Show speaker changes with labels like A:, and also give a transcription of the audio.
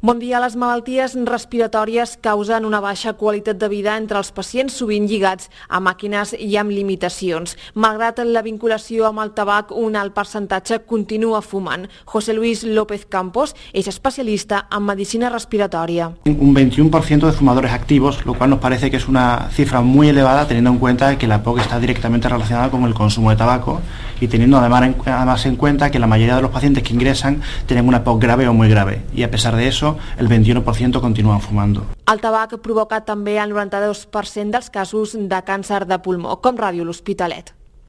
A: Bon dia. Les malalties respiratòries causen una baixa qualitat de vida entre els pacients, sovint lligats a màquines i amb limitacions. Malgrat la vinculació amb el tabac, un alt percentatge continua fumant. José Luis López Campos és especialista en medicina respiratòria.
B: Un 21% de fumadores activos, lo cual nos parece que es una cifra muy elevada teniendo en cuenta que la POC está directamente relacionada con el consumo de tabaco y teniendo además en cuenta que la mayoría de los pacientes que ingresan tienen una POC grave o muy grave, y a pesar de eso el 21% continuen fumando.
A: El tabac provoca també el 92% dels casos de càncer de pulmó, com Ràdio L'Hospitalet.